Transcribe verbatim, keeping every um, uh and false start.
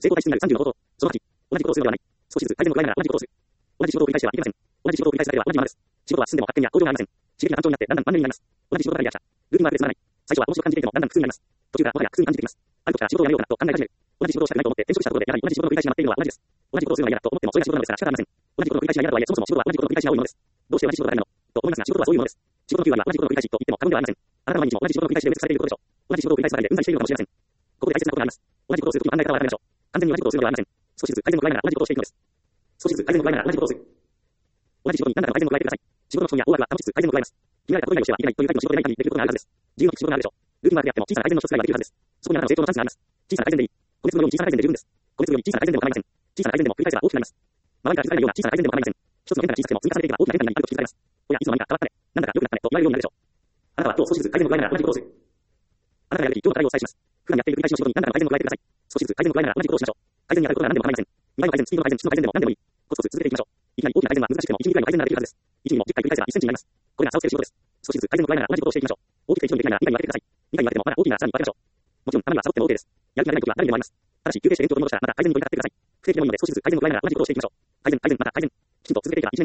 成功体質になるさんじゅうの方法。そのはち、同じことをするのではない。少しずつ改善の具合なら同じことをする。同じ仕事を繰り返してはいけません。同じ仕事を繰り返すだけでは同じままです。仕事は進んでも発展や向上がありません。刺激が単調になってだんだん万年になります。同じ仕事ばかりやっちゃ。ルーティンワークでつまらない。最初は面白く感じていてもだんだん苦痛になります。途中からもはや苦痛に感じてきます。ある時から仕事をやめようかなと考え始める。同じ仕事をしたくないと思って転職したところでやはり同じ仕事を繰り返しまっているのは同じです。同じことをするのが嫌だと思ってもそれが仕事なのですから仕方ありません。同じことの繰り返しが嫌だとはいえそもそも仕事は同じことの繰り返しが多いものです。どうして同じ仕事が嫌なのと思いますが仕事はそういうものです。仕事のきゅう割は同じことの繰り返しと言っても過言ではありません。あなたは毎日も同じ仕事の繰り返しで埋め尽くされていることでしょう。同じ仕事を繰り返すだけでうんざりしているのかもしれません。ここで大切なことがあります。同じことをするときの考え方を改めましょう。完全に同じことをするのではありません。少しずつ改善の具合なら同じことをしていくのです。少しずつ改善の具合なら同じことをする。同じ仕事に何らかの改善を加えてください。仕事の基本や大枠は保ちつつ改善を加えます。決められたこと以外をしてはいけないというタイプの仕事でない限りできることがあるはずです。自由の利く仕事があるでしょう。ルーティンワークであっても小さな改善の一つぐらいはできるはずです。そこにあなたの成長のチャンスがあります。小さな改善でいい。個別のように小さな改善で十分です。個別のように小さな改善でも構いません。小さな改善でも繰り返せば大きくなります。周りから気づかれるような小さな改善でも構いません。一つの変化が小さくても積み重ねていけば大きな変化になりあると気づかれます。おや、いつの間にか変わったね。なんだか良くなったねと言われるようになるでしょう。あなたは今日少しずつ改善の具合なら同じことをする。あなたがやるべき今日の課題をお伝えします。普段やっている繰り返しの仕事に何らかの改善を加えてください。少しずつ改善の具合なら同じことをしましょう。改善に当たることが何でも構いません。見栄えの改善、スピードの改善、質の改善でも何でもいい。コツコツ続けていきましょう。いきなり大きな改善は難しくてもいちミリぐらいの改善ならできるはずです。いちミリもじゅっかい繰り返せばいちセンチになります。これが差をつける仕事です。少しずつ改善の具合なら同じことをしていきましょう。大きく一度にできないならにかいに分けてください。にかいに分けてもまだ大きいならさらに分けましょう。もちろんたまにはサボっても OK です。やる気が出ない時は誰にでもあります。ただし休憩して延長を取り戻したらまた改善に取り掛かってください。不定期でもいいので少しずつ改善の具合なら同じことをしていきましょう。改善、改善、また改善。きちんと続けていけばいちねんごには仕事が劇的に改善されています。あなた自身も短いことを大きく成長されています。ルーティンワークは完全に同じことをするのではなく少しずつ改善の具合なら同じことをしていく。これが成功体質になる